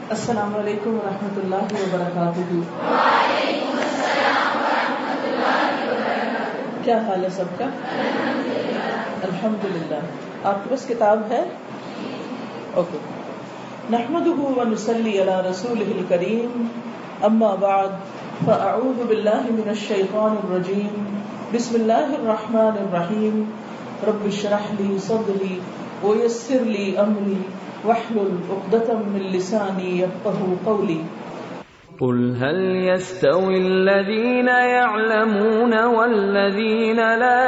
السلام علیکم ورحمۃ اللہ وبرکاتہ۔ وعلیکم السلام ورحمۃ اللہ وبرکاتہ۔ کیا حال ہے سب کا؟ الحمدللہ۔ آپ کے پاس کتاب ہے؟ اوکے۔ نحمده ونصلی علی رسولہ الکریم، اما بعد فاعوذ باللہ من الشیطان الرجیم، بسم اللہ الرحمن الرحیم، رب اشرح لی صدری ویسر لی امری واحلل عقدۃ من لسانی یفقهوا قولی۔ قل هل يستوي الذين يعلمون والذين لا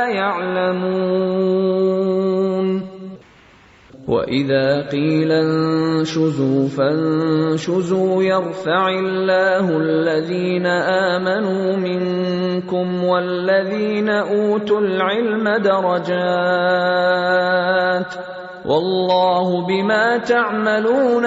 يعلمون وإذا قيل انشزوا فانشزوا يرفع الله الذين آمنوا منكم والذين أوتوا العلم درجات والله بما تعملون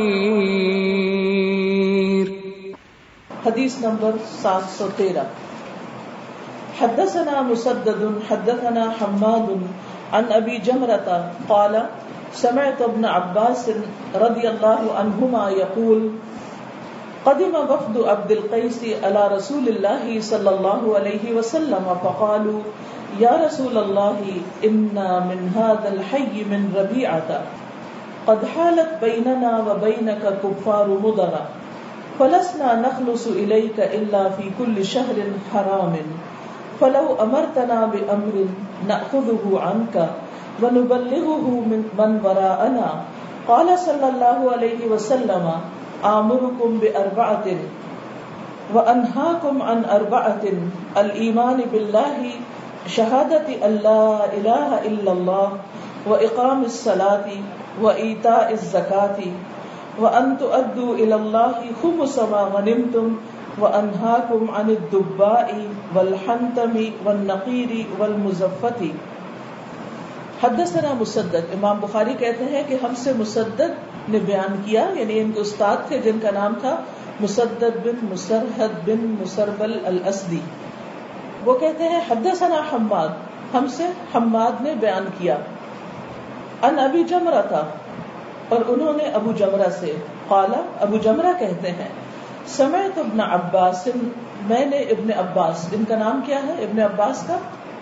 خبير۔ حدیث نمبر 713۔ حدثنا مسدد حدثنا حماد عن ابی جمرة قال سمعت ابن عباس رضی اللہ عنہما یقول قدم وفد عبد القیس على رسول اللہ صلی اللہ علیہ وسلم فقالوا یا رسول اللہ انا من هذا الحي من ربيعة قد حالت بیننا وبینک کفار مضر فلسنا نخلص إليك إلا في كل شهر حرام فلو أمرتنا بأمر نأخذه عنك ونبلغه من وراءنا قال صلى الله عليه وسلم آمركم بأربعة وأنهاكم عن أربعة الإيمان بالله شهادة أن لا إله إلا الله وإقام الصلاة وإيتاء الزكاة وأن تؤدوا إلى الله خمس ما غنمتم وأنهاكم عن الدباء والحنتم والنقير والمزفة۔ حدثنا مسدد، امام بخاری کہتے ہیں کہ ہم سے مسدد نے بیان کیا، یعنی ان کے استاد تھے جن کا نام تھا مسدد بن مسرحد بن مسربل الاسدی۔ وہ کہتے ہیں حدثنا حماد، ہم سے حماد نے بیان کیا، ان ابی جمرہ تھا، اور انہوں نے ابو جمرہ سے، قال ابو جمرہ کہتے ہیں سمعت ابن عباس، میں نے ابن عباس، ان کا نام کیا ہے ابن عباس کا؟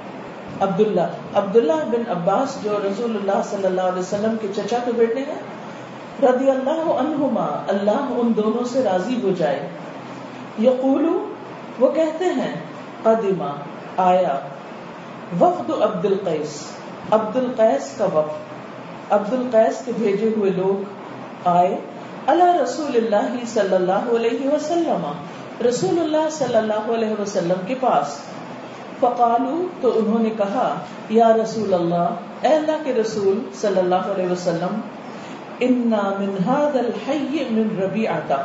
عبداللہ بن عباس، جو رسول اللہ صلی اللہ علیہ وسلم کے چچا کے بیٹے ہیں، رضی اللہ عنہما، اللہ ان دونوں سے راضی ہو جائے، یقول، وہ کہتے ہیں قدیما، آیا، وفد عبد القیس، عبد القیس کا وفد، عبد القیس کے بھیجے ہوئے لوگ آئے، علی رسول اللہ صلی اللہ علیہ وسلم، رسول اللہ صلی اللہ علیہ وسلم کے پاس، فقالو، تو انہوں نے کہا، یا رسول اللہ، اے اللہ کے رسول صلی اللہ علیہ وسلم، انا من هذا الحي من ربیعہ،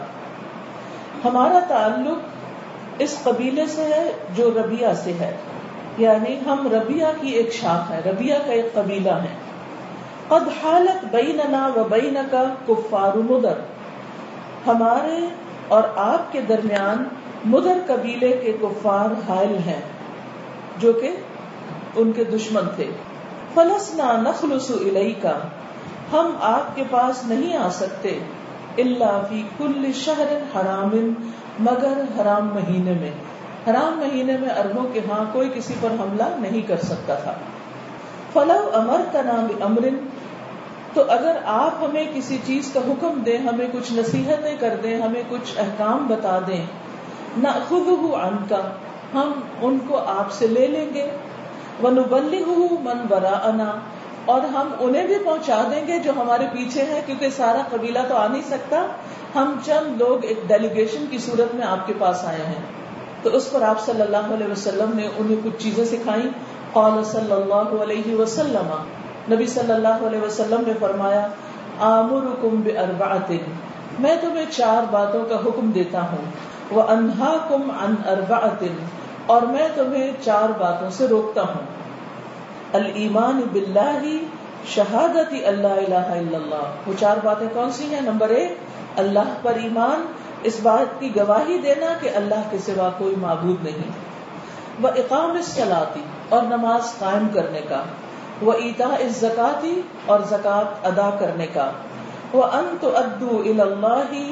ہمارا تعلق اس قبیلے سے ہے جو ربیعہ سے ہے، یعنی ہم ربیعہ کی ایک شاخ ہے، ربیعہ کا ایک قبیلہ ہے۔ قد حالت بیننا و بینک کفار مضر، ہمارے اور آپ کے درمیان مضر قبیلے کے کفار حائل ہیں جو کہ ان کے دشمن تھے۔ فلسنا نخلص الیک، ہم آپ کے پاس نہیں آ سکتے، الا فی کل شہر حرام، مگر حرام مہینے میں، حرام مہینے میں عربوں کے ہاں کوئی کسی پر حملہ نہیں کر سکتا تھا۔ فلو امرتنا بامر، تو اگر آپ ہمیں کسی چیز کا حکم دیں، ہمیں کچھ نصیحتیں کر دیں، ہمیں کچھ احکام بتا دیں، نأخذہ عنک، ہم ان کو آپ سے لے لیں گے، ونبلغہ من وراءنا، اور ہم انہیں بھی پہنچا دیں گے جو ہمارے پیچھے ہیں، کیونکہ سارا قبیلہ تو آ نہیں سکتا، ہم چند لوگ ایک ڈیلیگیشن کی صورت میں آپ کے پاس آئے ہیں۔ تو اس پر آپ صلی اللہ علیہ وسلم نے انہیں کچھ چیزیں سکھائیں۔ قال صلی اللہ علیہ وسلم، نبی صلی اللہ علیہ وسلم نے فرمایا، آمرکم باربعۃ، میں تمہیں 4 باتوں کا حکم دیتا ہوں، وانہاکم عن اربعۃ، اور میں تمہیں 4 باتوں سے روکتا ہوں۔ الایمان باللہ شہادت اللہ الہ الا اللہ، وہ 4 باتیں کون سی ہیں؟ نمبر 1، اللہ پر ایمان، اس بات کی گواہی دینا کہ اللہ کے سوا کوئی معبود نہیں، وإقام الصلاۃ، اور نماز قائم کرنے کا، وإیتاء الزکاۃ، اور زکوٰۃ ادا کرنے کا، وأن تؤدوا إلى الله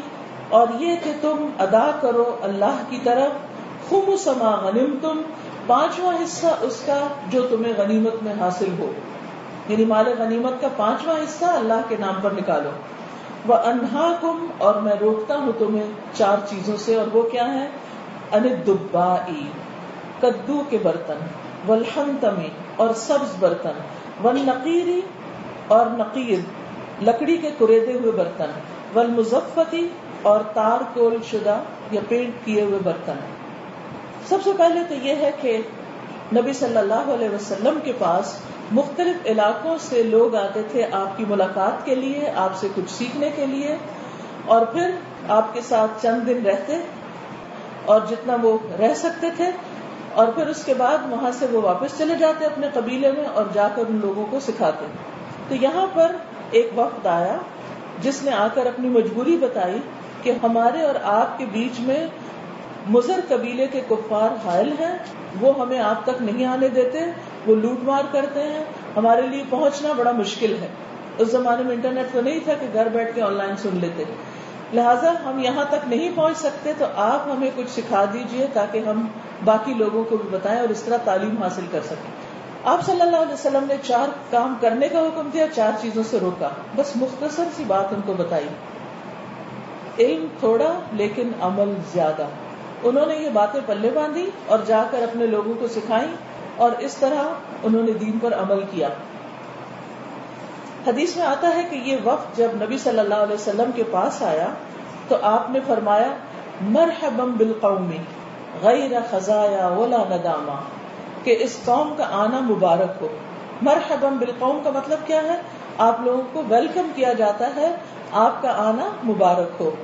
اور یہ کہ تم ادا کرو اللہ کی طرف خمس ما غنمتم، 5واں حصہ اس کا جو تمہیں غنیمت میں حاصل ہو، یعنی مال غنیمت کا 5واں حصہ اللہ کے نام پر نکالو. وَأَنْهَاكُمْ، اور میں روکتا ہوں تمہیں 4 چیزوں سے، اور وہ کیا ہے؟ ان الدباء، کدو کے برتن، والحنطم، اور سبز برتن، والنقیر، اور نقیر لکڑی کے کریدے ہوئے برتن، والمزفتی، اور تار کول شدہ یا پینٹ کیے ہوئے برتن. سب سے پہلے تو یہ ہے کہ نبی صلی اللہ علیہ وسلم کے پاس مختلف علاقوں سے لوگ آتے تھے آپ کی ملاقات کے لیے، آپ سے کچھ سیکھنے کے لیے، اور پھر آپ کے ساتھ چند دن رہتے اور جتنا وہ رہ سکتے تھے، اور پھر اس کے بعد وہاں سے وہ واپس چلے جاتے اپنے قبیلے میں اور جا کر ان لوگوں کو سکھاتے. تو یہاں پر ایک وفد آیا جس نے آ کر اپنی مجبوری بتائی کہ ہمارے اور آپ کے بیچ میں مضر قبیلے کے کفار حائل ہیں، وہ ہمیں آپ تک نہیں آنے دیتے، وہ لوٹ مار کرتے ہیں، ہمارے لیے پہنچنا بڑا مشکل ہے. اس زمانے میں انٹرنیٹ تو نہیں تھا کہ گھر بیٹھ کے آن لائن سن لیتے، لہٰذا ہم یہاں تک نہیں پہنچ سکتے، تو آپ ہمیں کچھ سکھا دیجئے تاکہ ہم باقی لوگوں کو بھی بتائیں اور اس طرح تعلیم حاصل کر سکیں. آپ صلی اللہ علیہ وسلم نے 4 کام کرنے کا حکم دیا، 4 چیزوں سے روکا. بس مختصر سی بات ان کو بتائی، علم تھوڑا لیکن عمل زیادہ. انہوں نے یہ باتیں پلے باندھی اور جا کر اپنے لوگوں کو سکھائیں، اور اس طرح انہوں نے دین پر عمل کیا. حدیث میں آتا ہے کہ یہ وفد جب نبی صلی اللہ علیہ وسلم کے پاس آیا تو آپ نے فرمایا مرحبا بالقوم غیر خزایا ولا ندامہ، کہ اس قوم کا آنا مبارک ہو. مرحبا بالقوم کا مطلب کیا ہے؟ آپ لوگوں کو ویلکم کیا جاتا ہے، آپ کا آنا مبارک ہو،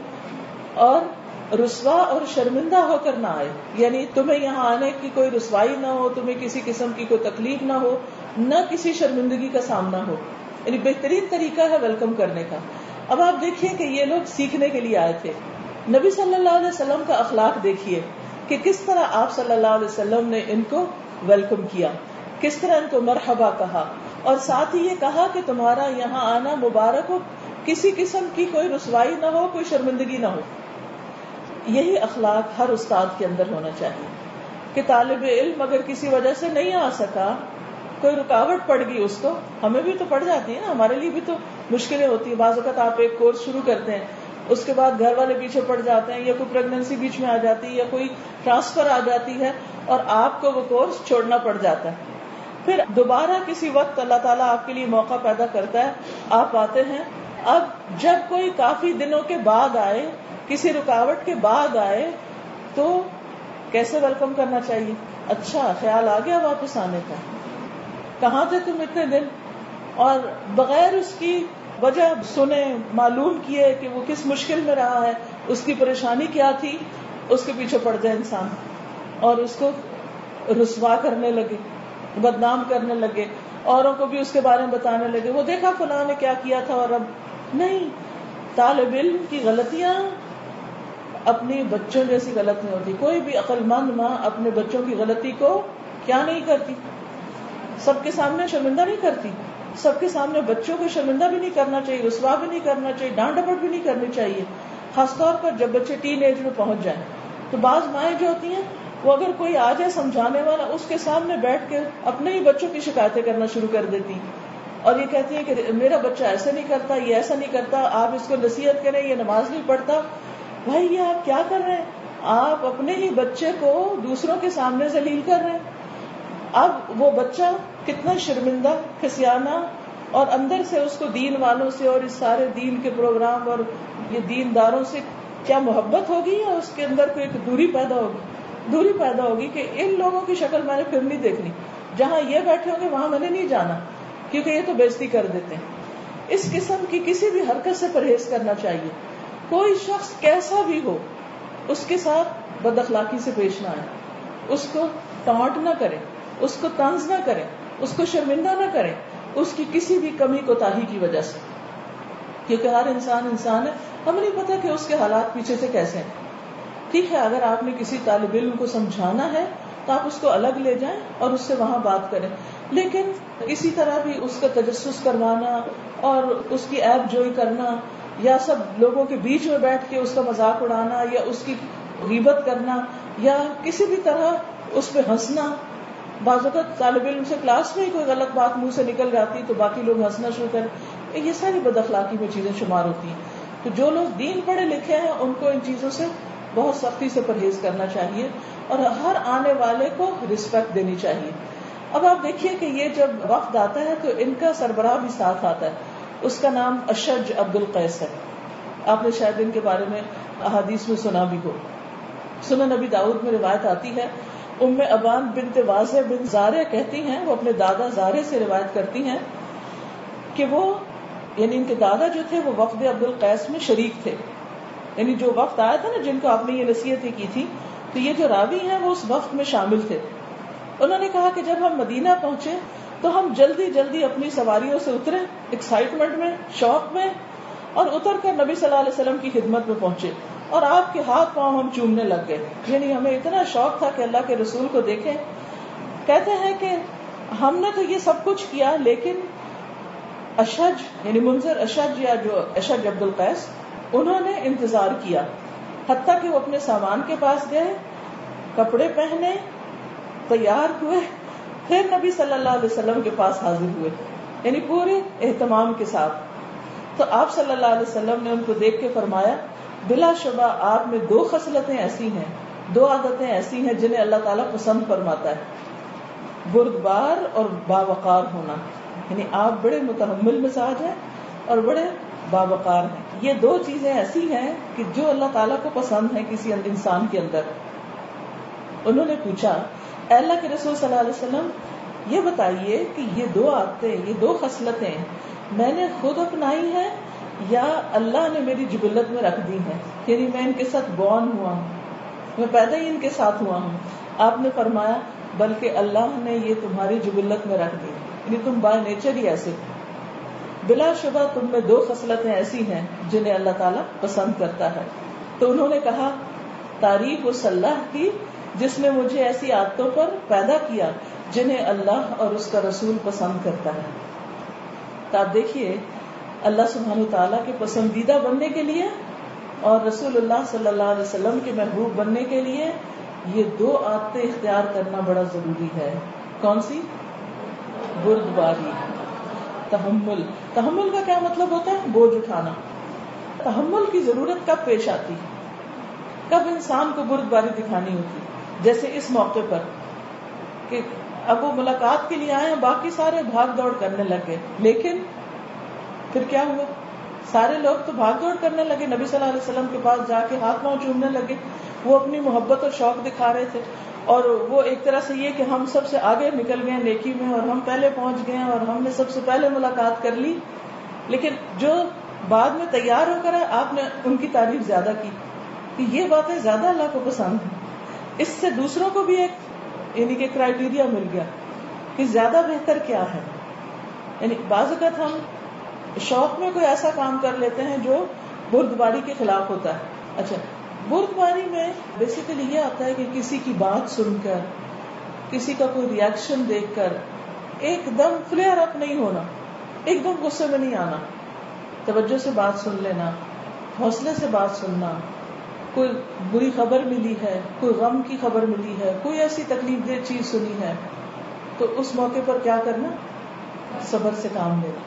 اور رسوا اور شرمندہ ہو کر نہ آئے، یعنی تمہیں یہاں آنے کی کوئی رسوائی نہ ہو، تمہیں کسی قسم کی کوئی تکلیف نہ ہو، نہ کسی شرمندگی کا سامنا ہو. یعنی بہترین طریقہ ہے ویلکم کرنے کا. اب آپ دیکھیے کہ یہ لوگ سیکھنے کے لیے آئے تھے. نبی صلی اللہ علیہ وسلم کا اخلاق دیکھیے کہ کس طرح آپ صلی اللہ علیہ وسلم نے ان کو ویلکم کیا، کس طرح ان کو مرحبا کہا، اور ساتھ ہی یہ کہا کہ تمہارا یہاں آنا مبارک ہو، کسی قسم کی کوئی رسوائی نہ ہو، کوئی شرمندگی نہ ہو. یہی اخلاق ہر استاد کے اندر ہونا چاہیے کہ طالب علم اگر کسی وجہ سے نہیں آ سکا، کوئی رکاوٹ پڑ گئی اس کو، ہمیں بھی تو پڑ جاتی ہے نا، ہمارے لیے بھی تو مشکلیں ہوتی ہیں. بعض اوقات آپ ایک کورس شروع کرتے ہیں، اس کے بعد گھر والے پیچھے پڑ جاتے ہیں، یا کوئی پریگننسی بیچ میں آ جاتی ہے، یا کوئی ٹرانسفر آ جاتی ہے اور آپ کو وہ کورس چھوڑنا پڑ جاتا ہے. پھر دوبارہ کسی وقت اللہ تعالیٰ آپ کے لیے موقع پیدا کرتا ہے، آپ آتے ہیں. اب جب کوئی کافی دنوں کے بعد آئے، کسی رکاوٹ کے بعد آئے، تو کیسے ویلکم کرنا چاہیے؟ اچھا خیال آ گیا واپس آنے کا، کہاں تھے تم اتنے دن؟ اور بغیر اس کی وجہ سنے، معلوم کیے کہ وہ کس مشکل میں رہا ہے، اس کی پریشانی کیا تھی، اس کے پیچھے پڑ جائے انسان اور اس کو رسوا کرنے لگے، بدنام کرنے لگے، اوروں کو بھی اس کے بارے میں بتانے لگے، وہ دیکھا فلاں نے کیا کیا تھا. اور اب نہیں، طالب علم کی غلطیاں اپنی بچوں جیسی غلط نہیں ہوتی. کوئی بھی عقل مند ماں اپنے بچوں کی غلطی کو کیا نہیں کرتی، سب کے سامنے شرمندہ نہیں کرتی. سب کے سامنے بچوں کو شرمندہ بھی نہیں کرنا چاہیے، رسوا بھی نہیں کرنا چاہیے، ڈانٹ ڈپٹ بھی نہیں کرنی چاہیے، خاص طور پر جب بچے ٹین ایج میں پہنچ جائیں. تو بعض مائیں جو ہوتی ہیں وہ اگر کوئی آ جائے سمجھانے والا، اس کے سامنے بیٹھ کے اپنے ہی بچوں کی شکایتیں کرنا شروع کر دیتی، اور یہ کہتی ہیں کہ میرا بچہ ایسا نہیں کرتا، یہ ایسا نہیں کرتا، آپ اس کو نصیحت کریں، یہ نماز نہیں پڑھتا. بھائی یہ آپ کیا کر رہے ہیں؟ آپ اپنے ہی بچے کو دوسروں کے سامنے ذلیل کر رہے ہیں. اب وہ بچہ کتنا شرمندہ، کھسیانہ، اور اندر سے اس کو دین والوں سے اور اس سارے دین کے پروگرام اور یہ دین داروں سے کیا محبت ہوگی، یا اس کے اندر کوئی دوری پیدا ہوگی کہ ان لوگوں کی شکل میں نے پھر نہیں دیکھنی، جہاں یہ بیٹھے ہوں گے وہاں میں نے نہیں جانا کیونکہ یہ تو بےزتی کر دیتے ہیں. اس قسم کی کسی بھی حرکت سے پرہیز کرنا چاہیے. کوئی شخص کیسا بھی ہو اس کے ساتھ بد اخلاقی سے پیش نہ آئے، اس کو ٹانٹ نہ کرے، اس کو طنز نہ کرے، اس کو شرمندہ نہ کرے اس کی کسی بھی کمی کوتاہی کی وجہ سے، کیونکہ ہر انسان ہے، ہمیں نہیں پتا کہ اس کے حالات پیچھے سے کیسے ہیں. ٹھیک ہے، اگر آپ نے کسی طالب علم کو سمجھانا ہے تو آپ اس کو الگ لے جائیں اور اس سے وہاں بات کریں، لیکن اسی طرح بھی اس کا تجسس کروانا اور اس کی عیب جوئی کرنا یا سب لوگوں کے بیچ میں بیٹھ کے اس کا مذاق اڑانا یا اس کی غیبت کرنا یا کسی بھی طرح اس پہ ہنسنا. بعض اوقات طالب علم سے کلاس میں ہی کوئی غلط بات منہ سے نکل جاتی تو باقی لوگ ہنسنا شروع کریں. یہ ساری بد اخلاقی میں چیزیں شمار ہوتی ہیں. تو جو لوگ دین پڑھے لکھے ہیں ان کو ان چیزوں سے بہت سختی سے پرہیز کرنا چاہیے اور ہر آنے والے کو رسپیکٹ دینی چاہیے. اب آپ دیکھیے کہ یہ جب وقت آتا ہے تو ان کا سربراہ بھی ساتھ آتا ہے. اس کا نام اشج عبد القیس ہے. آپ نے شاید ان کے بارے میں احادیث میں سنا بھی ہو. سنن نبی داؤد میں روایت آتی ہے, ام ابان بنت واضح بن زارع کہتی ہیں, وہ اپنے دادا زارع سے روایت کرتی ہیں کہ وہ یعنی ان کے دادا جو تھے وہ وفد عبد القیس میں شریک تھے. یعنی جو وقت آیا تھا نا جن کو آپ نے یہ نصیحتیں کی تھی, تو یہ جو راوی ہیں وہ اس وقت میں شامل تھے. انہوں نے کہا کہ جب ہم مدینہ پہنچے تو ہم جلدی جلدی اپنی سواریوں سے اترے, ایکسائٹمنٹ میں, شوق میں, اور اتر کر نبی صلی اللہ علیہ وسلم کی خدمت میں پہنچے اور آپ کے ہاتھ پاؤں ہم چومنے لگ گئے. یعنی ہمیں اتنا شوق تھا کہ اللہ کے رسول کو دیکھیں. کہتے ہیں کہ ہم نے تو یہ سب کچھ کیا, لیکن اشج یعنی منذر اشج یا جو اشج عبد القیس, انہوں نے انتظار کیا حتیٰ کہ وہ اپنے سامان کے پاس گئے, کپڑے پہنے, تیار ہوئے, پھر نبی صلی اللہ علیہ وسلم کے پاس حاضر ہوئے, یعنی پورے اہتمام کے ساتھ. تو آپ صلی اللہ علیہ وسلم نے ان کو دیکھ کے فرمایا, بلا شبہ آپ میں 2 خصلتیں ایسی ہیں, 2 عادتیں ایسی ہیں جنہیں اللہ تعالیٰ پسند فرماتا ہے, بردبار اور باوقار ہونا. یعنی آپ بڑے متحمل مزاج ہیں اور بڑے باوقار ہیں. یہ 2 چیزیں ایسی ہیں کہ جو اللہ تعالیٰ کو پسند ہیں کسی انسان کے اندر. انہوں نے پوچھا, اے اللہ کے رسول صلی اللہ علیہ وسلم, یہ بتائیے کہ یہ 2 عادتیں, یہ 2 خصلتیں میں نے خود اپنائی ہیں یا اللہ نے میری جبلت میں رکھ دی ہیں, یعنی میں ان کے ساتھ بورن ہوا ہوں, میں پیدا ہی ان کے ساتھ ہوا ہوں. آپ نے فرمایا, بلکہ اللہ نے یہ تمہاری جبلت میں رکھ دی, یعنی تم بائی نیچر ہی ایسے. بلا شبہ تم میں 2 خصلتیں ایسی ہیں جنہیں اللہ تعالیٰ پسند کرتا ہے. تو انہوں نے کہا, تعریف اس اللہ کی جس نے مجھے ایسی عادتوں پر پیدا کیا جنہیں اللہ اور اس کا رسول پسند کرتا ہے. تو آپ دیکھیے, اللہ سبحانہ تعالیٰ کے پسندیدہ بننے کے لیے اور رسول اللہ صلی اللہ علیہ وسلم کے محبوب بننے کے لیے یہ 2 عادتیں اختیار کرنا بڑا ضروری ہے. کون سی؟ بردباری, تحمل. تحمل کا کیا مطلب ہوتا ہے؟ بوجھ اٹھانا. تحمل کی ضرورت کب پیش آتی, کب انسان کو بردباری دکھانی ہوتی؟ جیسے اس موقع پر کہ اب وہ ملاقات کے لیے آئے, باقی سارے بھاگ دوڑ کرنے لگے, لیکن پھر کیا ہوا؟ سارے لوگ تو بھاگ دوڑ کرنے لگے, نبی صلی اللہ علیہ وسلم کے پاس جا کے ہاتھ پاؤں چومنے لگے. وہ اپنی محبت اور شوق دکھا رہے تھے, اور وہ ایک طرح سے یہ کہ ہم سب سے آگے نکل گئے نیکی میں, اور ہم پہلے پہنچ گئے اور ہم نے سب سے پہلے ملاقات کر لی. لیکن جو بعد میں تیار ہو کر آپ نے ان کی تعریف زیادہ کی کہ یہ باتیں زیادہ اللہ کو پسند ہیں. اس سے دوسروں کو بھی ایک یعنی کہ کرائیٹیریا مل گیا کہ زیادہ بہتر کیا ہے. یعنی بعض اوقات ہم شوق میں کوئی ایسا کام کر لیتے ہیں جو بردباری کے خلاف ہوتا ہے. اچھا, بردباری میں بیسیکلی یہ آتا ہے کہ کسی کی بات سن کر, کسی کا کوئی ری ایکشن دیکھ کر ایک دم فلیئر اپ نہیں ہونا, ایک دم غصے میں نہیں آنا, توجہ سے بات سن لینا, حوصلے سے بات سننا. کوئی بری خبر ملی ہے, کوئی غم کی خبر ملی ہے, کوئی ایسی تکلیف دہ چیز سنی ہے, تو اس موقع پر کیا کرنا؟ صبر سے کام لینا.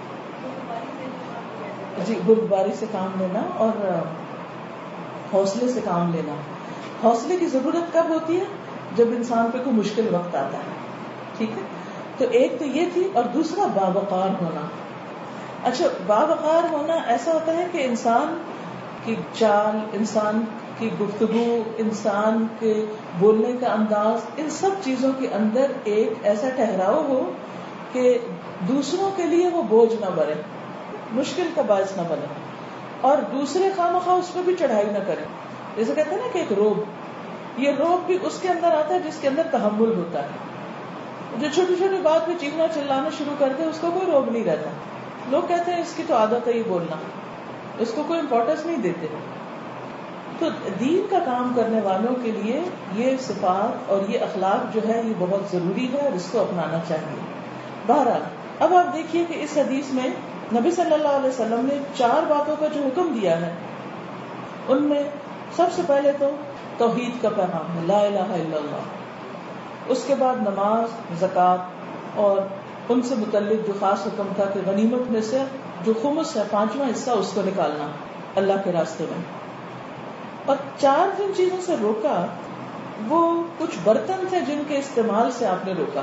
جی, بردباری سے کام لینا اور حوصلے سے کام لینا. حوصلے کی ضرورت کب ہوتی ہے؟ جب انسان پہ کوئی مشکل وقت آتا ہے. ٹھیک ہے, تو ایک تو یہ تھی, اور دوسرا باوقار ہونا. اچھا, باوقار ہونا ایسا ہوتا ہے کہ انسان کی چال, انسان کی گفتگو, انسان کے بولنے کا انداز, ان سب چیزوں کے اندر ایک ایسا ٹھہراؤ ہو کہ دوسروں کے لیے وہ بوجھ نہ بنے, مشکل کا باعث نہ بنے, اور دوسرے خواہ اس پہ بھی چڑھائی نہ کریں. جیسے کہتے ہیں نا کہ ایک روب, یہ روب بھی اس کے اندر آتا ہے جس کے اندر تحمل ہوتا ہے. جو چھوٹی چھوٹی بات پہ چیخنا چلانا شروع کر دے اس کو کوئی روب نہیں رہتا. لوگ کہتے ہیں اس کی تو عادت ہے یہ بولنا, اس کو کوئی امپورٹنس نہیں دیتے. تو دین کا کام کرنے والوں کے لیے یہ صفات اور یہ اخلاق جو ہے یہ بہت ضروری ہے, اور اس کو اپنانا چاہیے. بہرحال اب آپ دیکھیے کہ اس حدیث میں نبی صلی اللہ علیہ وسلم نے 4 باتوں کا جو حکم دیا ہے ان میں سب سے پہلے تو توحید کا پیغام ہے، لا الہ الا اللہ. اس کے بعد نماز، زکوٰۃ اور ان سے متعلق جو خاص حکم تھا کہ غنیمت میں سے جو خمس ہے 5واں حصہ اس کو نکالنا اللہ کے راستے میں. اور 4 جن چیزوں سے روکا وہ کچھ برتن تھے جن کے استعمال سے آپ نے روکا.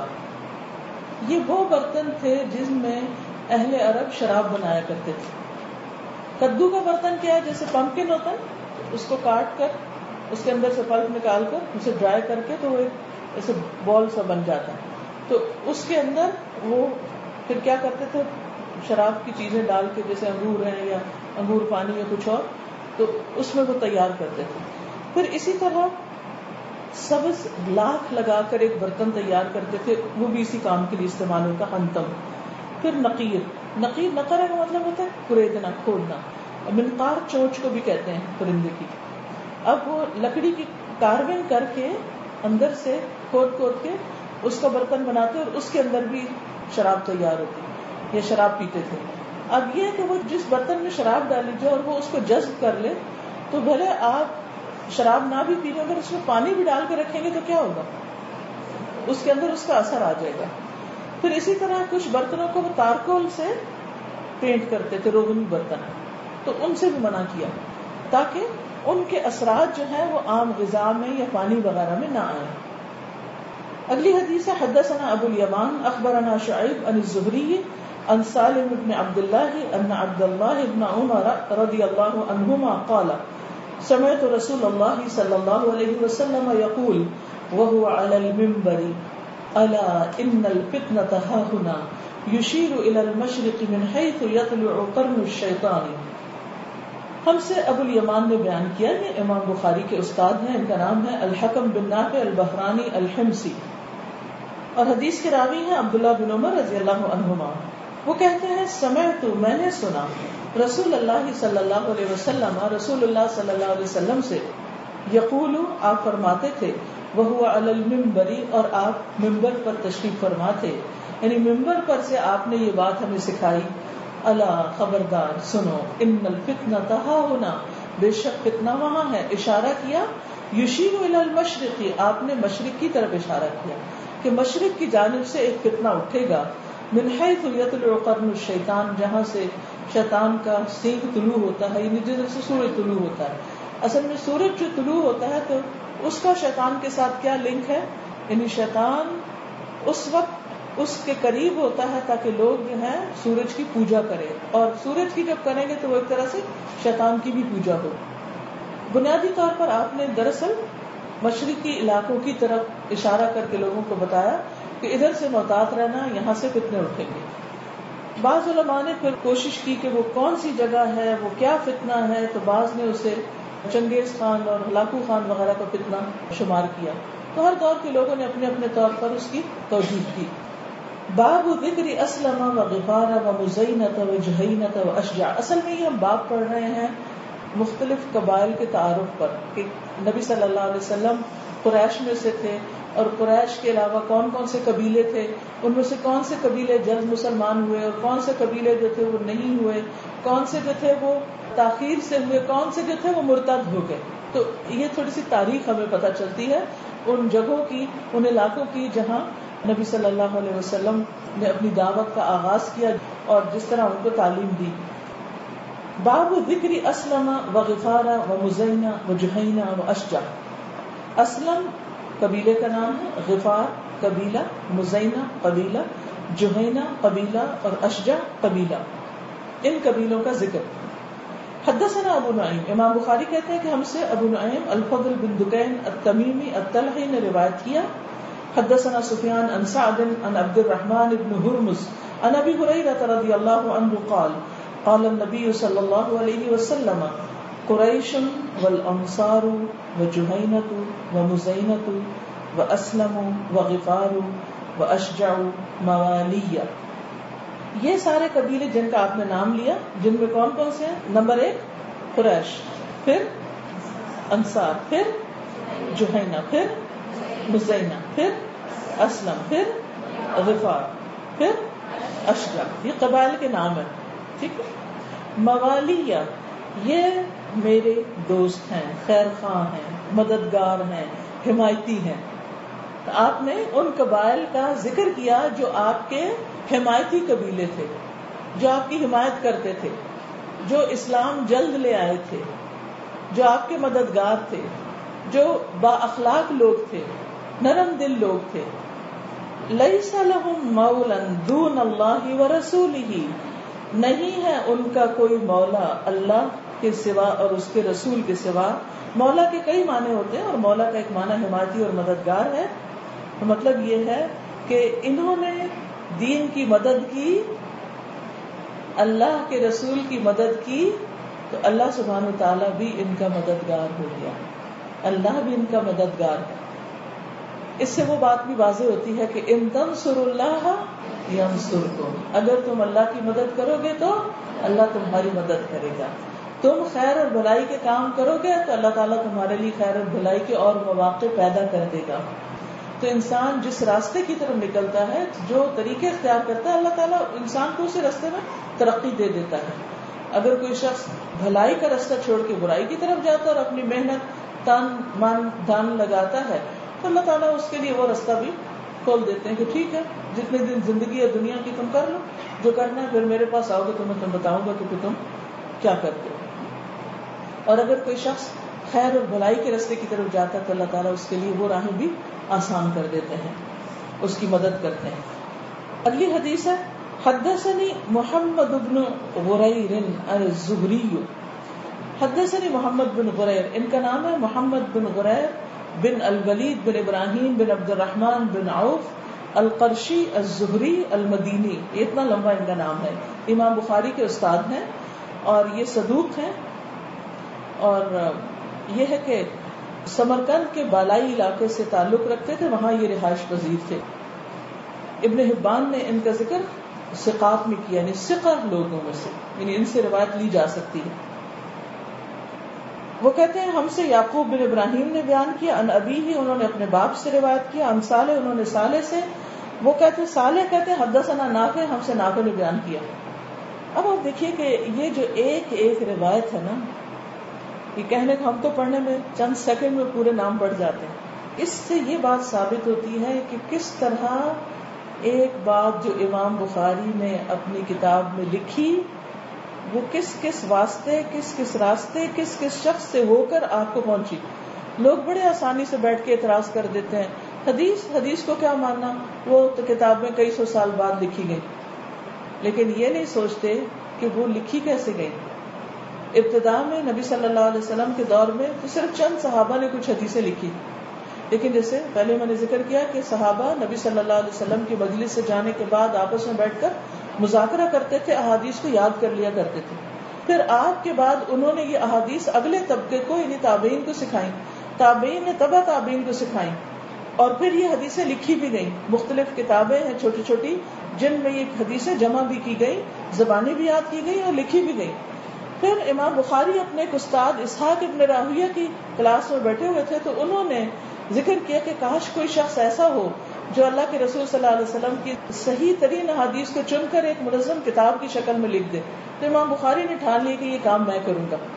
یہ وہ برتن تھے جن میں اہل عرب شراب بنایا کرتے تھے. کدو کا برتن کیا ہے؟ جیسے پمپکن ہوتا ہے، اس کو کاٹ کر اس کے اندر سے پلپ نکال کر اسے ڈرائی کر کے تو وہ ایک ایسے بال سا بن جاتا ہے. تو اس کے اندر وہ پھر کیا کرتے تھے، شراب کی چیزیں ڈال کے، جیسے انگور ہیں یا انگور پانی یا کچھ اور، تو اس میں وہ تیار کرتے تھے. پھر اسی طرح سبز لاکھ لگا کر ایک برتن تیار کرتے تھے، وہ بھی اسی کام کے لیے استعمال ہوتا، ہنتم. پھر نقیر نقرہ کا مطلب ہوتا ہے کریدنا، کھودنا. منقار چونچ کو بھی کہتے ہیں پرندے کی. اب وہ لکڑی کی کارونگ کر کے اندر سے کھود کے اس کا برتن بناتے اور اس کے اندر بھی شراب تیار ہوتی یا شراب پیتے تھے. اب یہ کہ وہ جس برتن میں شراب ڈالی جائے اور وہ اس کو جذب کر لے، تو بھلے آپ شراب نہ بھی پی لیں، اگر اس میں پانی بھی ڈال کے رکھیں گے تو کیا ہوگا، اس کے اندر اس کا اثر آ جائے گا. پھر اسی طرح کچھ برتنوں کو وہ تارکول سے پینٹ کرتے تھے، روغنی برتن، تو ان سے بھی منع کیا تاکہ ان کے اثرات جو ہیں وہ عام غذا میں یا پانی وغیرہ میں نہ آئیں. اگلی حدیث ہے حدثنا ابو الیمان اخبرنا شعیب عن الزہری عن سالم بن عبد الله ان عبد الله بن عمر رضی اللہ عنہما قال سمعت رسول اللہ صلی اللہ علیہ وسلم يقول وهو على المنبر الا ان الفتنة ها هنا يشير الى المشرق من حيث يطلع قرن الشيطان. ہم سے ابو الیمان نے بیان کیا، یہ امام بخاری کے استاد ہیں، ان کا نام ہے الحکم بن نافع البحرانی الحمصی، اور حدیث کے راوی ہیں عبداللہ بن عمر رضی اللہ عنہما. وہ کہتے ہیں سمعت، میں نے سنا، رسول اللہ صلی اللہ علیہ وسلم، رسول اللہ صلی اللہ علیہ وسلم سے، یقول، آپ فرماتے تھے، وہو علی المنبر، اور آپ ممبر پر تشریف فرما تھے، یعنی ممبر پر سے آپ نے یہ بات ہمیں سکھائی، الا، خبردار، سنو، ان الفتنۃ ہا ہنا، بے شک فتنہ وہاں ہے. اشارہ کیا، یشیر الی المشرق، آپ نے مشرق کی طرف اشارہ کیا کہ مشرق کی جانب سے ایک فتنہ اٹھے گا، من حیث یطلع قرن الشیطان، جہاں سے شیطان کا سینگ طلوع ہوتا ہے، یعنی جدھر سے سورج طلوع ہوتا ہے. اصل میں سورج جو طلوع ہوتا ہے تو اس کا شیطان کے ساتھ کیا لنک ہے، یعنی شیطان اس وقت اس کے قریب ہوتا ہے تاکہ لوگ جو ہیں سورج کی پوجا کریں، اور سورج کی جب کریں گے تو وہ ایک طرح سے شیطان کی بھی پوجا ہو. بنیادی طور پر آپ نے دراصل مشرقی علاقوں کی طرف اشارہ کر کے لوگوں کو بتایا کہ ادھر سے محتاط رہنا، یہاں سے فتنے اٹھیں گے. بعض علماء نے پھر کوشش کی کہ وہ کون سی جگہ ہے، وہ کیا فتنہ ہے، تو بعض نے اسے چنگیز خان اور ہلاکو خان وغیرہ کا فتنہ شمار کیا. تو ہر دور کے لوگوں نے اپنے اپنے طور پر اس کی توجیہ کی. باب ذکر اسلم و غفار و مزینۃ و جہینۃ و اشجع. اصل میں یہ ہم باب پڑھ رہے ہیں مختلف قبائل کے تعارف پر کہ نبی صلی اللہ علیہ وسلم قریش میں سے تھے، اور قریش کے علاوہ کون کون سے قبیلے تھے، ان میں سے کون سے قبیلے جلد مسلمان ہوئے اور کون سے قبیلے جو تھے وہ نہیں ہوئے، کون سے جو تھے وہ تاخیر سے ہوئے، کون سے جو تھے وہ مرتد ہو گئے. تو یہ تھوڑی سی تاریخ ہمیں پتہ چلتی ہے ان جگہوں کی، ان علاقوں کی جہاں نبی صلی اللہ علیہ وسلم نے اپنی دعوت کا آغاز کیا اور جس طرح ان کو تعلیم دی. باب ذکر اسلم و غفار و مزینہ و جہینہ و اشجع. اسلم قبیلے کا نام ہے، غفار قبیلہ، مزینہ قبیلہ، جہینہ قبیلہ اور اشجع قبیلہ، ان قبیلوں کا ذکر. حدثنا ابو نعیم، امام بخاری کہتے ہیں کہ ہم سے ابو نعیم الفضل بن دکین التمیمی الطلحی نے روایت کیا. حدثنا سفیان عن سعد عن عبد الرحمن بن ہرمز عن ابی ہریرہ رضی اللہ عنہ قال قال النبی صلی اللہ علیہ وسلم قریش والانصار وجہینۃ ومزینۃ واسلم وغفار واشجع موالی. یہ سارے قبیلے جن کا آپ نے نام لیا، جن میں کون کون سے ہیں؟ نمبر 1 قریش، پھر انصار، پھر جہینہ، پھر مزینہ، پھر اسلم، پھر غفار، پھر اشجع. یہ قبائل کے نام ہیں. ٹھیک ہے. موالیہ یہ میرے دوست ہیں، خیر خواہ ہیں، مددگار ہیں، حمایتی ہیں. آپ نے ان قبائل کا ذکر کیا جو آپ کے حمایتی قبیلے تھے، جو آپ کی حمایت کرتے تھے، جو اسلام جلد لے آئے تھے، جو آپ کے مددگار تھے، جو با اخلاق لوگ تھے، نرم دل لوگ تھے. لیس لہم مولا دون اللہ ورسولہ، نہیں ہے ان کا کوئی مولا اللہ کے سوا اور اس کے رسول کے سوا. مولا کے کئی معنی ہوتے ہیں اور مولا کا ایک معنی حمایتی اور مددگار ہے. تو مطلب یہ ہے کہ انہوں نے دین کی مدد کی، اللہ کے رسول کی مدد کی، تو اللہ سبحانہ وتعالیٰ بھی ان کا مددگار ہو گیا، اللہ بھی ان کا مددگار ہے. اس سے وہ بات بھی واضح ہوتی ہے کہ ان تنصروا اللہ ینصرکم، اگر تم اللہ کی مدد کرو گے تو اللہ تمہاری مدد کرے گا. تم خیر اور بھلائی کے کام کرو گے تو اللہ تعالیٰ تمہارے لیے خیر اور بھلائی کے اور مواقع پیدا کر دے گا. تو انسان جس راستے کی طرف نکلتا ہے، جو طریقے اختیار کرتا ہے، اللہ تعالیٰ انسان کو اسی راستے میں ترقی دے دیتا ہے. اگر کوئی شخص بھلائی کا راستہ چھوڑ کے برائی کی طرف جاتا ہے اور اپنی محنت تن من دھن لگاتا ہے تو اللہ تعالیٰ اس کے لیے وہ راستہ بھی کھول دیتے ہیں کہ ٹھیک ہے، جتنے دن زندگی ہے دنیا کی تم کر لو، جو کرنا ہے پھر میرے پاس آؤ گے تو میں تم بتاؤں گا کہ تم کیا کرتے ہو. اور اگر کوئی شخص خیر اور بھلائی کے راستے کی طرف جاتا ہے تو اللہ تعالیٰ اس کے لیے وہ راہیں بھی آسان کر دیتے ہیں، اس کی مدد کرتے ہیں. اگلی حدیث ہے حدثني محمد بن غرير الزهري. حدثني محمد بن غرير، ان کا نام ہے محمد بن غرير بن الولید بن ابراہیم بن عبد الرحمن بن عوف القرشی الزہری المدینی. اتنا لمبا ان کا نام ہے. امام بخاری کے استاد ہیں اور یہ صدوق ہیں، اور یہ ہے کہ سمرقند کے بالائی علاقے سے تعلق رکھتے تھے، وہاں یہ رہائش پذیر تھے. ابن حبان نے ان کا ذکر ثقات میں کیا، یعنی ثقہ لوگوں میں سے، یعنی ان سے روایت لی جا سکتی ہے. وہ کہتے ہیں ہم سے یعقوب بن ابراہیم نے بیان کیا، ان ابی ہی انہوں نے اپنے باپ سے روایت کیا، ان صالح انہوں نے صالح سے، وہ کہتے صالح کہتے ہیں حدثنا نافع، ہم سے نافع نے بیان کیا. اب آپ دیکھیے کہ یہ جو ایک ایک روایت ہے نا، یہ کہنے کو ہم تو پڑھنے میں چند سیکنڈ میں پورے نام پڑھ جاتے ہیں. اس سے یہ بات ثابت ہوتی ہے کہ کس طرح ایک بات جو امام بخاری نے اپنی کتاب میں لکھی وہ کس کس واسطے، کس کس راستے، کس کس شخص سے ہو کر آپ کو پہنچی. لوگ بڑے آسانی سے بیٹھ کے اعتراض کر دیتے ہیں، حدیث کو کیا ماننا، وہ تو کتاب میں کئی سو سال بعد لکھی گئی. لیکن یہ نہیں سوچتے کہ وہ لکھی کیسے گئی. ابتدا میں نبی صلی اللہ علیہ وسلم کے دور میں تو صرف چند صحابہ نے کچھ حدیثیں لکھی، لیکن جیسے پہلے میں نے ذکر کیا کہ صحابہ نبی صلی اللہ علیہ وسلم کی مجلس سے جانے کے بعد آپس میں بیٹھ کر مذاکرہ کرتے تھے، احادیث کو یاد کر لیا کرتے تھے. پھر آپ کے بعد انہوں نے یہ احادیث اگلے طبقے کو یعنی تابعین کو سکھائیں، تابعین نے تبع تابعین کو سکھائیں، اور پھر یہ حدیثیں لکھی بھی گئیں. مختلف کتابیں ہیں چھوٹی چھوٹی جن میں یہ حدیثیں جمع بھی کی گئی، زبانیں بھی یاد کی گئی اور لکھی بھی گئی. پھر امام بخاری اپنے ایک استاد اسحاق ابن راہویہ کی کلاس میں بیٹھے ہوئے تھے تو انہوں نے ذکر کیا کہ کاش کوئی شخص ایسا ہو جو اللہ کے رسول صلی اللہ علیہ وسلم کی صحیح ترین احادیث کو چن کر ایک منظم کتاب کی شکل میں لکھ دے. تو امام بخاری نے ٹھان لیا کہ یہ کام میں کروں گا،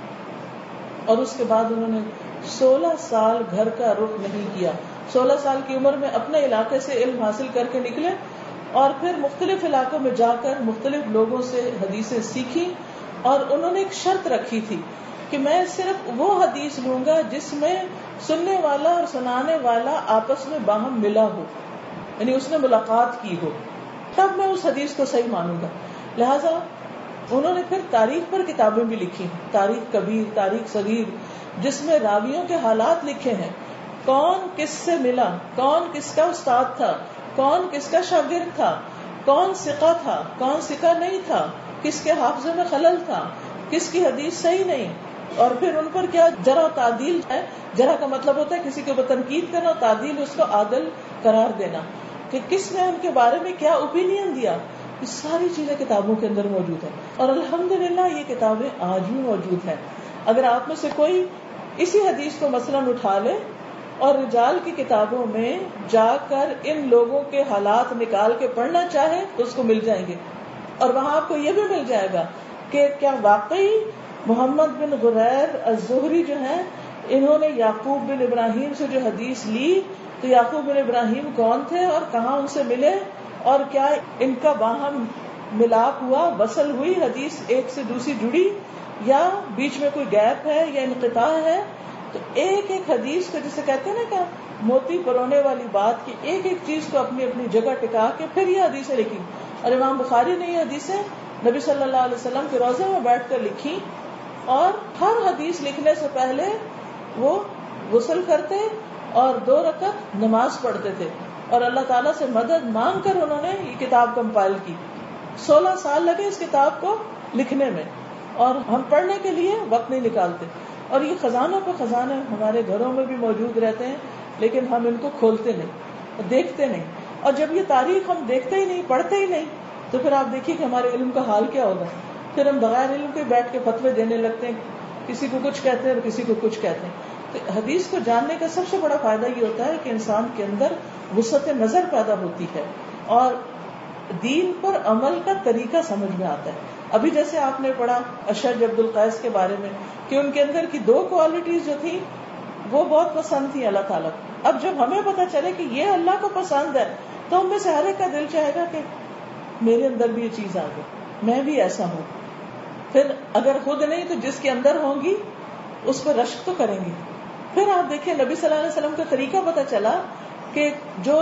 اور اس کے بعد انہوں نے 16 سال گھر کا رخ نہیں کیا. 16 سال کی عمر میں اپنے علاقے سے علم حاصل کر کے نکلے اور پھر مختلف علاقوں میں جا کر مختلف لوگوں سے حدیثیں سیکھی. اور انہوں نے ایک شرط رکھی تھی کہ میں صرف وہ حدیث لوں گا جس میں سننے والا اور سنانے والا آپس میں باہم ملا ہو، یعنی اس نے ملاقات کی ہو، تب میں اس حدیث کو صحیح مانوں گا. لہذا انہوں نے پھر تاریخ پر کتابیں بھی لکھی، تاریخ کبیر، تاریخ صغیر، جس میں راویوں کے حالات لکھے ہیں، کون کس سے ملا، کون کس کا استاد تھا، کون کس کا شاگرد تھا، کون ثقہ تھا، کون ثقہ نہیں تھا، کس کے حافظے میں خلل تھا، کس کی حدیث صحیح نہیں، اور پھر ان پر کیا جرح و تعدیل ہے. جرح کا مطلب ہوتا ہے کسی کے اوپر تنقید کرنا، تعدیل اس کو عادل قرار دینا، کہ کس نے ان کے بارے میں کیا اوپینین دیا. یہ ساری چیزیں کتابوں کے اندر موجود ہیں اور الحمدللہ یہ کتابیں آج بھی موجود ہیں. اگر آپ میں سے کوئی اسی حدیث کو مثلاً اٹھا لے اور رجال کی کتابوں میں جا کر ان لوگوں کے حالات نکال کے پڑھنا چاہے تو اس کو مل جائیں گے، اور وہاں آپ کو یہ بھی مل جائے گا کہ کیا واقعی محمد بن غریر الزہری جو ہیں انہوں نے یعقوب بن ابراہیم سے جو حدیث لی تو یعقوب بن ابراہیم کون تھے اور کہاں ان سے ملے اور کیا ان کا باہم ملاپ ہوا، وصل ہوئی، حدیث ایک سے دوسری جڑی یا بیچ میں کوئی گیپ ہے یا انقطاع ہے. تو ایک ایک حدیث کو جسے کہتے ہیں نا کہ موتی پرونے والی بات کی ایک ایک چیز کو اپنی اپنی جگہ ٹکا کے پھر یہ حدیثیں لکھی. اور امام بخاری نے یہ حدیثیں نبی صلی اللہ علیہ وسلم کے روضے میں بیٹھ کر لکھی اور ہر حدیث لکھنے سے پہلے وہ غسل کرتے اور 2 رکعت نماز پڑھتے تھے اور اللہ تعالیٰ سے مدد مانگ کر انہوں نے یہ کتاب کمپائل کی. 16 سال لگے اس کتاب کو لکھنے میں اور ہم پڑھنے کے لیے وقت نہیں نکالتے. اور یہ خزانوں پہ خزانے ہمارے گھروں میں بھی موجود رہتے ہیں لیکن ہم ان کو کھولتے نہیں، دیکھتے نہیں. اور جب یہ تاریخ ہم دیکھتے ہی نہیں، پڑھتے ہی نہیں، تو پھر آپ دیکھیے کہ ہمارے علم کا حال کیا ہوگا. پھر ہم بغیر علم کے بیٹھ کے فتوے دینے لگتے ہیں، کسی کو کچھ کہتے ہیں اور کسی کو کچھ کہتے ہیں. تو حدیث کو جاننے کا سب سے بڑا فائدہ یہ ہوتا ہے کہ انسان کے اندر وسعت نظر پیدا ہوتی ہے اور دین پر عمل کا طریقہ سمجھ میں آتا ہے. ابھی جیسے آپ نے پڑھا اشج عبد القیس کے بارے میں کہ ان کے اندر کی 2 کوالٹیز جو تھی وہ بہت پسند تھی اللہ تعالیٰ کو. اب جب ہمیں پتا چلے کہ یہ اللہ کو پسند ہے تو ہم میں سے ہر ایک کا دل چاہے گا کہ میرے اندر بھی یہ چیز آ گئی، میں بھی ایسا ہوں. پھر اگر خود نہیں تو جس کے اندر ہوں گی اس پر رشک تو کریں گے. پھر آپ دیکھیں نبی صلی اللہ علیہ وسلم کا طریقہ پتا چلا کہ جو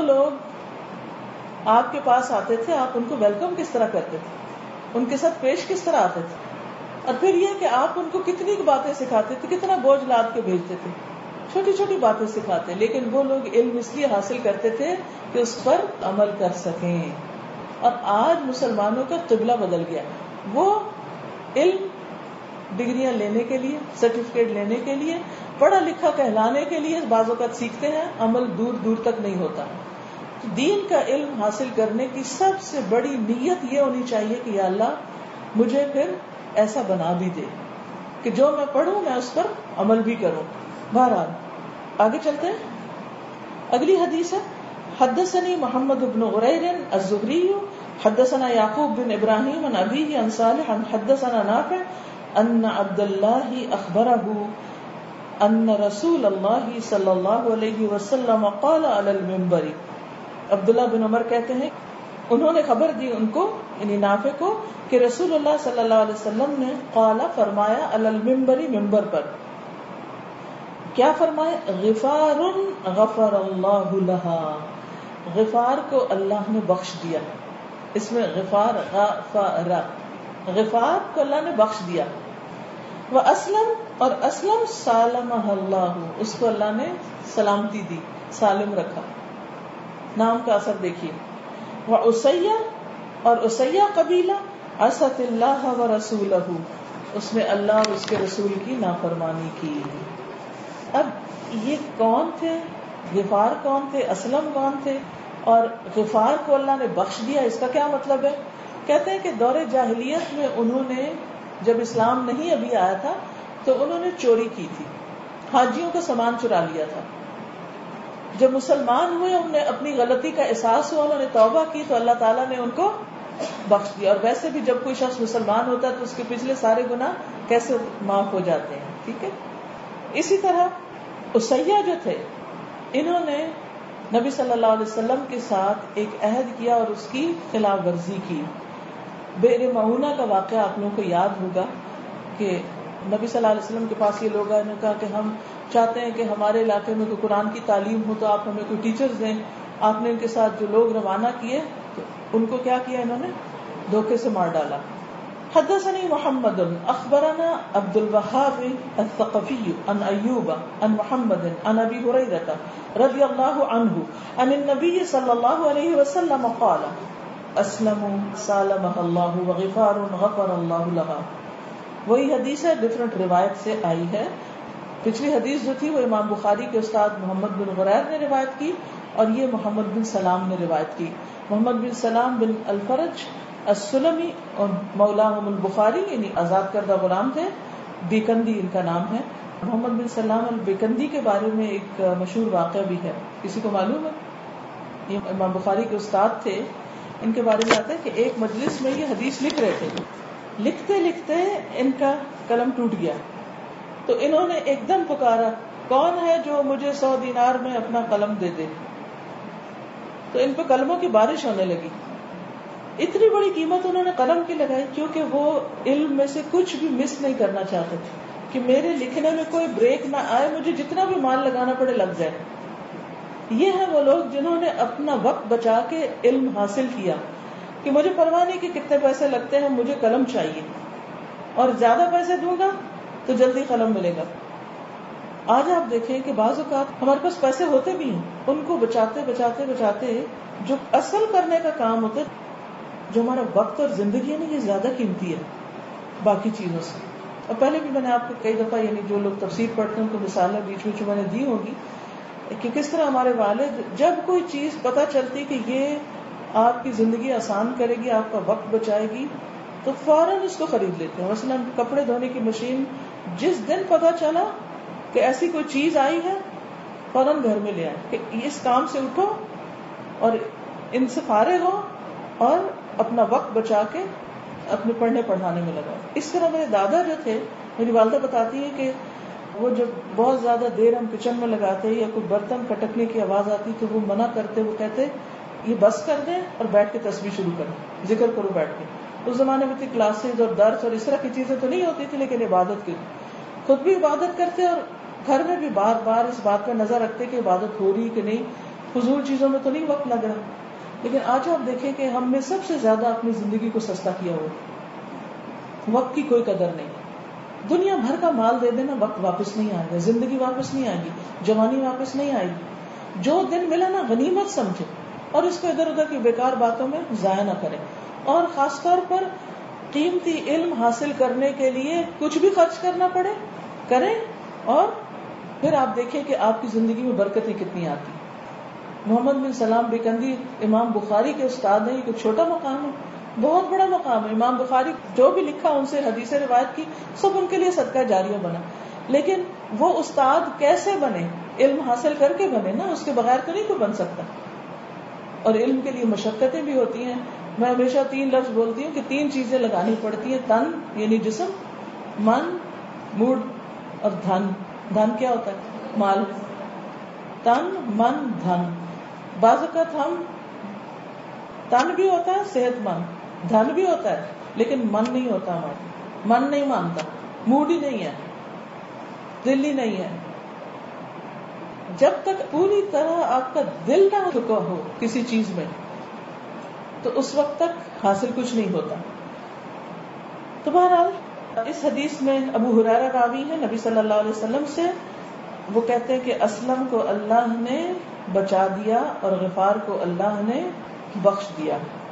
لوگ آپ کے پاس آتے تھے آپ ان کو ویلکم کس طرح کرتے تھے، ان کے ساتھ پیش کس طرح آتے تھے. اور پھر یہ کہ آپ ان کو کتنی باتیں سکھاتے تھے، کتنا بوجھ لاد کے بھیجتے تھے، چھوٹی چھوٹی باتیں سکھاتے، لیکن وہ لوگ علم اس لیے حاصل کرتے تھے کہ اس پر عمل کر سکیں. اور آج مسلمانوں کا قبلہ بدل گیا. وہ علم ڈگریاں لینے کے لیے، سرٹیفکیٹ لینے کے لیے، پڑھا لکھا کہلانے کے لیے بعض اوقات سیکھتے ہیں، عمل دور دور تک نہیں ہوتا. دین کا علم حاصل کرنے کی سب سے بڑی نیت یہ ہونی چاہیے کہ یا اللہ مجھے پھر ایسا بنا بھی دے کہ جو میں پڑھوں میں اس پر عمل بھی کروں. بہرحال آگے چلتے ہیں. اگلی حدیث ہے حدثني محمد بن غرير الزهري حدثنا يعقوب بن ابراهيم عن ابيه عن صالح عن حدثنا نافع ان عبد الله اخبره ان رسول الله صلی اللہ علیہ وسلم قال على المنبر. عبداللہ بن عمر کہتے ہیں انہوں نے خبر دی ان کو یعنی نافع کو کہ رسول اللہ صلی اللہ علیہ وسلم نے قال فرمایا علی المنبر منبر پر. کیا فرمائے؟ غفار غفر اللہ لها، غفار کو اللہ نے بخش دیا. اس میں غفار غفر، غفار کو اللہ نے بخش دیا. وہ اسلم، اور اسلم سالمہ اللہ، اس کو اللہ نے سلامتی دی، سالم رکھا. نام کا اثر دیکھیے. وہ اسیہ، اور اسیہ قبیلہ عصت اللہ و رسولہ، اس نے اللہ اور اس کے رسول کی نافرمانی کی. اب یہ کون تھے؟ غفار کون تھے؟ اسلم کون تھے؟ اور غفار کو اللہ نے بخش دیا، اس کا کیا مطلب ہے؟ کہتے ہیں کہ دور جاہلیت میں انہوں نے جب اسلام نہیں ابھی آیا تھا تو انہوں نے چوری کی تھی، حاجیوں کا سامان چرا لیا تھا. جب مسلمان ہوئے انہوں نے اپنی غلطی کا احساس ہوا، انہوں نے توبہ کی تو اللہ تعالیٰ نے ان کو بخش دیا. اور ویسے بھی جب کوئی شخص مسلمان ہوتا ہے تو اس کے پچھلے سارے گناہ کیسے معاف ہو جاتے ہیں. ٹھیک ہے. اسی طرح اسیہ جو تھے انہوں نے نبی صلی اللہ علیہ وسلم کے ساتھ ایک عہد کیا اور اس کی خلاف ورزی کی. بئر معونہ کا واقعہ آپ لوگوں کو یاد ہوگا کہ نبی صلی اللہ علیہ وسلم کے پاس یہ لوگ آئے، انہوں نے کہا کہ ہم چاہتے ہیں کہ ہمارے علاقے میں کوئی قرآن کی تعلیم ہو تو آپ ہمیں کوئی ٹیچرز دیں. آپ نے ان کے ساتھ جو لوگ روانہ کیے تو ان کو کیا کیا، انہوں نے دھوکے سے مار ڈالا. حدثني محمد اخبرنا عبد الوهاب الثقفي عن ايوب عن محمد عن ابي هريره رضي الله عنه عن النبي صلى الله عليه وسلم قال اسلموا سالمها الله وغفار غفر الله لها. وہی حدیث ہے، ڈفرنٹ روایت سے آئی ہے. پچھلی حدیث جو تھی وہ امام بخاری کے استاد محمد بن غریر نے روایت کی اور یہ محمد بن سلام نے روایت کی. محمد بن سلام بن الفرج السلمی اور مولاہم البخاری یعنی آزاد کردہ غلام تھے. بیکندی ان کا نام ہے. محمد بن سلام البیکندی کے بارے میں ایک مشہور واقعہ بھی ہے، کسی کو معلوم ہے؟ یہ امام بخاری کے استاد تھے. ان کے بارے میں آتا ہے کہ ایک مجلس میں یہ حدیث لکھ رہے تھے لکھتے لکھتے ان کا قلم ٹوٹ گیا، تو انہوں نے ایک دم پکارا کون ہے جو مجھے 100 دینار میں اپنا قلم دے دے. تو ان پہ قلموں کی بارش ہونے لگی. اتنی بڑی قیمت انہوں نے قلم کی لگائی کیونکہ وہ علم میں سے کچھ بھی مس نہیں کرنا چاہتے تھے کہ میرے لکھنے میں کوئی بریک نہ آئے، مجھے جتنا بھی مال لگانا پڑے لگ جائے. یہ ہیں وہ لوگ جنہوں نے اپنا وقت بچا کے علم حاصل کیا کہ مجھے پرواہ نہیں کہ کتنے پیسے لگتے ہیں، مجھے قلم چاہیے، اور زیادہ پیسے دوں گا تو جلدی قلم ملے گا. آج آپ دیکھیں کہ بعض اوقات ہمارے پاس پیسے ہوتے بھی ہیں، ان کو بچاتے بچاتے بچاتے جو اصل کرنے کا کام ہوتا ہے، جو ہمارا وقت اور زندگی ہے نا، یہ زیادہ قیمتی ہے باقی چیزوں سے. اور پہلے بھی میں نے آپ کو کئی دفعہ، یعنی جو لوگ تفسیر پڑھتے ہیں ان کو مثالیں بیچ میں میں نے دی ہوگی کہ کس طرح ہمارے والد جب کوئی چیز پتہ چلتی کہ یہ آپ کی زندگی آسان کرے گی، آپ کا وقت بچائے گی، تو فوراً اس کو خرید لیتے ہیں. مثلا کپڑے دھونے کی مشین جس دن پتہ چلا کہ ایسی کوئی چیز آئی ہے، فوراً گھر میں لے آئے کہ اس کام سے اٹھو اور ان سے فارغ ہو اور اپنا وقت بچا کے اپنے پڑھنے پڑھانے میں لگا. اس طرح میرے دادا جو تھے، میری والدہ بتاتی ہے کہ وہ جب بہت زیادہ دیر ہم کچن میں لگاتے یا کوئی برتن کھٹکنے کی آواز آتی تو وہ منع کرتے، وہ کہتے یہ بس کر دیں اور بیٹھ کے تسبیح شروع کریں، ذکر کرو بیٹھ کے. اس زمانے میں تھی کلاسز اور درس اور اس طرح کی چیزیں تو نہیں ہوتی تھی، لیکن عبادت کی خود بھی عبادت کرتے اور گھر میں بھی بار بار اس بات پہ نظر رکھتے کہ عبادت ہو رہی کہ نہیں، فضول چیزوں میں تو نہیں وقت لگ رہا. لیکن آج آپ دیکھیں کہ ہم نے سب سے زیادہ اپنی زندگی کو سستا کیا ہوا، وقت کی کوئی قدر نہیں. دنیا بھر کا مال دے دینا، وقت واپس نہیں آئے گا، زندگی واپس نہیں آئے گی، جوانی واپس نہیں آئے گی. جو دن ملا نا غنیمت سمجھے اور اس کو ادھر ادھر کی بیکار باتوں میں ضائع نہ کریں. اور خاص طور پر قیمتی علم حاصل کرنے کے لیے کچھ بھی خرچ کرنا پڑے کریں، اور پھر آپ دیکھیں کہ آپ کی زندگی میں برکتیں کتنی آتی. محمد بن سلام بکندی امام بخاری کے استاد ہیں. یہ کوئی چھوٹا مقام ہے، بہت بڑا مقام ہے. امام بخاری جو بھی لکھا ان سے حدیثیں روایت کی، سب ان کے لیے صدقہ جاریہ بنا. لیکن وہ استاد کیسے بنے؟ علم حاصل کر کے بنے نا، اس کے بغیر تو نہیں کوئی بن سکتا. اور علم کے لیے مشقتیں بھی ہوتی ہیں. میں ہمیشہ 3 لفظ بولتی ہوں کہ 3 چیزیں لگانی پڑتی ہیں: تن یعنی جسم، من موڈ، اور دھن. دھن کیا ہوتا ہے؟ مال. تن من دھن. بعض اوقات ہم تن بھی ہوتا ہے صحت مند، دھن بھی ہوتا ہے لیکن من نہیں ہوتا ہمارا. من نہیں مانتا، موڈ ہی نہیں ہے، دل ہی نہیں ہے. جب تک پوری طرح آپ کا دل نہ چکا ہو کسی چیز میں تو اس وقت تک حاصل کچھ نہیں ہوتا. تو بہرحال اس حدیث میں ابو ہریرہ راوی ہے نبی صلی اللہ علیہ وسلم سے، وہ کہتے ہیں کہ اسلم کو اللہ نے بچا دیا اور غفار کو اللہ نے بخش دیا.